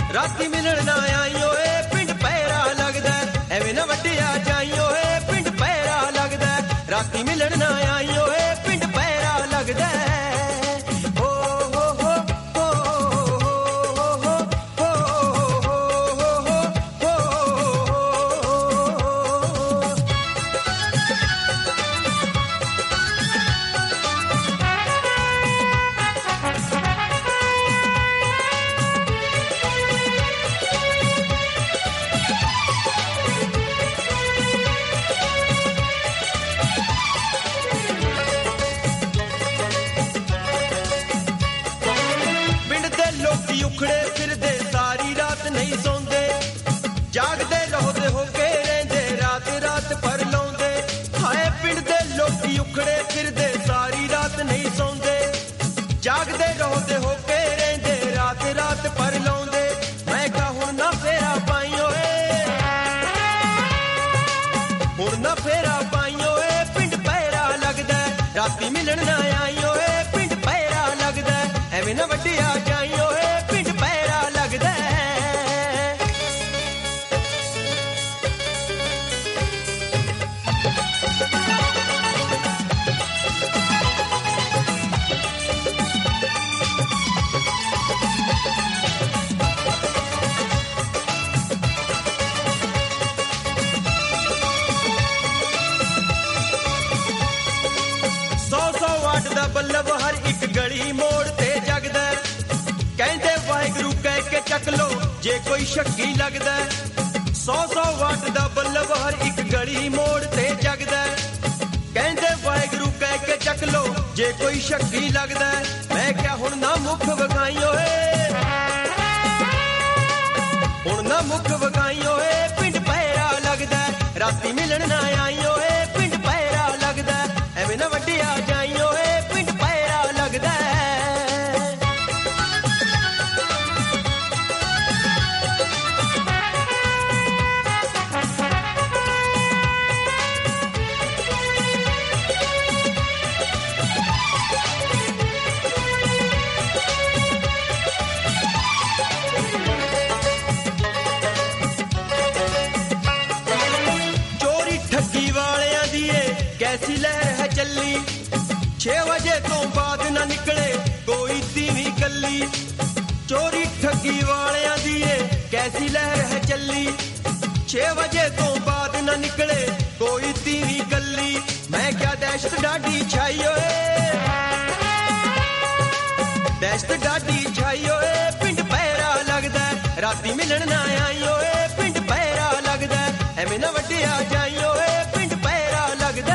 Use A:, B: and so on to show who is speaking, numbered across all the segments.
A: ਰਾਤੀ ਮਿਲਣ ਨਾ ਆਈ ਓਏ ਪਿੰਡ ਪੈਰਾ ਲੱਗਦਾ ਐਵੇਂ ਨਾ ਵੱਡਿਆ ਜਾਈ ਓਏ ਪਿੰਡ ਪੈਰਾ ਲੱਗਦਾ ਰਾਤੀ ਮਿਲਣ ਨਾ ਆਈ ਓਏ ਪਿੰਡ ਪੈਰਾ ਲੱਗਦਾ ਉਖੜੇ ਫਿਰਦੇ ਸਾਰੀ ਰਾਤ ਨਹੀਂ ਸੌਂਦੇ ਜਾਗਦੇ ਲਾਉਂਦੇ ਹੋ ਕੇ ਰਹਿੰਦੇ ਰਾਤ ਰਾਤ ਪਰ ਲਾਉਂਦੇ ਹਾਏ ਪਿੰਡ ਦੇ ਲੋਕੀ ਉਖੜੇ ਫਿਰਦੇ ਸਾਰੀ ਰਾਤ ਨਹੀਂ ਸੌਂਦੇ ਜਾਗਦੇ ਲਾਉਂਦੇ ਹੋ ਕੇ ਰਹਿੰਦੇ ਰਾਤ ਰਾਤ ਪਰ ਲਾਉਂਦੇ ਮੈਂ ਕਹਾਂ ਹੁਣ ਨਾ ਫੇਰਾ ਪਾਈ ਓਏ ਹੁਣ ਨਾ ਫੇਰਾ ਪਾਈ ਓਏ ਪਿੰਡ ਪੈਰਾ ਲੱਗਦਾ ਰਾਤੀ ਮਿਲਣ ਨਾ ਆਈ ਓਏ ਪਿੰਡ ਪੈਰਾ ਲੱਗਦਾ ਐਵੇਂ ਨਾ ਵੱਡਿਆ ਜਾਈ ਓਏ ਦਾ ਬੱਲਬ ਹਰ ਇੱਕ ਗਲੀ ਮੋੜ ਤੇ ਜਗਦਾ ਕਹਿੰਦੇ ਵਾਹਿਗੁਰੂ ਕਹਿ ਕੇ ਚੱਕ ਲੋ ਜੇ ਕੋਈ ਸ਼ੱਕੀ ਲੱਗਦਾ 100 ਵਾਟ ਦਾ ਬੱਲਬ ਹਰ ਇੱਕ ਗਲੀ ਮੋੜ ਤੇ ਜਗਦਾ ਕਹਿੰਦੇ ਵਾਹਿਗੁਰੂ ਕਹਿ ਕੇ ਚੱਕ ਲੋ ਜੇ ਕੋਈ ਸ਼ੱਕੀ ਲੱਗਦਾ ਮੈਂ ਕਿਹਾ ਹੁਣ ਨਾ ਮੁੱਖ ਵਿਖਾਈ ਓਏ ਹੁਣ ਨਾ ਮੁੱਖ ਵਿਖਾਈ ਓਏ ਪਿੰਡ ਪੈਰਾ ਲੱਗਦਾ ਰਾਤੀ ਮਿਲਣ ਨਾ ਆਈ ਓਏ ਪਿੰਡ ਪੈਰਾ ਲੱਗਦਾ ਐਵੇਂ ਨਾ ਵੱਡਿਆ ਜਾਈ ਓਏ ਪਿੰਡ ਪੈਰਾ ਲੱਗਦਾ ਚੋਰੀ ਠੱਗੀ ਵਾਲਿਆਂ ਦੀ ਏ ਕੈਸੀ ਲਹਿਰ ਹੈ ਚੱਲੀ 6 ਵਜੇ ਤੋਂ ਬਾਅਦ ਨਾ ਨਿਕਲੇ ਕੋਈ ਤੀਵੀਂ ਕੱਲੀ ਚੋਰੀ ਠੱਗੀ ਵਾਲਿਆਂ ਦੀ ਏ ਕੈਸੀ ਲਹਿਰ ਹੈ ਚੱਲੀ 6 ਵਜੇ ਤੋਂ ਬਾਅਦ ਨਾ ਨਿਕਲੇ ਕੋਈ ਤੀਵੀਂ ਕੱਲੀ ਮੈਂ ਕਿਹਾ ਦਹਿਸ਼ਤ ਡਾਢੀ ਛਾਈ ਓਏ ਦਹਿਸ਼ਤ ਡਾਢੀ ਛਾਈ ਓਏ ਪਿੰਡ ਪੈਰਾ ਲੱਗਦਾ ਰਾਤੀ ਮਿਲਣ ਨਾ ਆਈ ਓਏ ਪਿੰਡ ਪੈਰਾ ਲੱਗਦਾ ਐਵੇਂ ਨਾ ਵੱਡਿਆ ਜਾਈ ਓਏ ਪਿੰਡ ਪੈਰਾ ਲੱਗਦਾ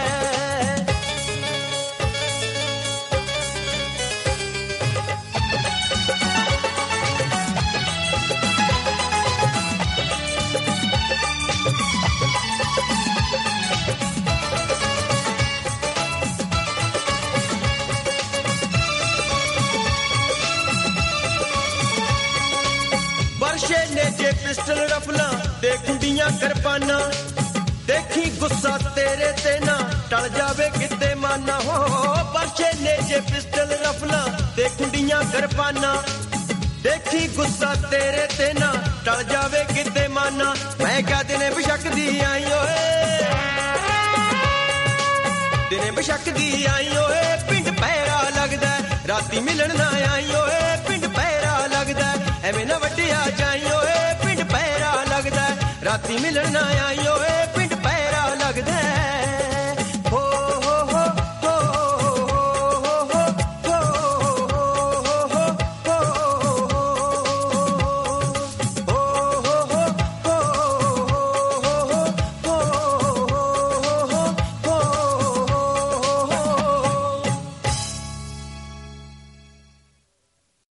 A: ਨੇ ਜੇ ਪਿਸਟਲ ਰਫਲਾਂ ਤੇ ਖੁੰਡੀਆਂ ਕਿਰਪਾਨਾਂ ਦੇਖੀ ਗੁੱਸਾ ਤੇਰੇ ਤੇ ਨਾ ਟਲ ਜਾਵੇ ਕਿਤੇ ਮਾਨਾ ਹੋ ਪਰਛੇ ਨੇ ਜੇ ਪਿਸਟਲ ਰਫਲਾਂ ਤੇ ਖੁੰਡੀਆਂ ਕਿਰਪਾਨਾਂ ਦੇਖੀ ਗੁੱਸਾ ਤੇਰੇ ਤੇ ਨਾ ਟਲ ਜਾਵੇ ਕਿਤੇ ਮਾਨਾ ਮੈਂ ਕਿਹਾ ਦਿਨੇ ਬਸ਼ੱਕ ਦੀ ਆਈ ਓਏ ਦਿਨੇ ਬਸ਼ੱਕ ਦੀ ਆਈ ਓਏ ਪਿੰਡ ਪੈਰਾ ਲੱਗਦਾ ਰਾਤੀ ਮਿਲਣ ਨਾ ਆਈ ਓਏ ਪਿੰਡ ਪੈਰਾ ਲੱਗਦਾ ਐਵੇਂ ਨਾ ਵੱਡਿਆ ਜਾਈ ਓਏ ਪਿੰਡ ਪੈਰਾ ਲੱਗਦਾ ਰਾਤੀ ਮਿਲਣ ਨਾ ਆਈ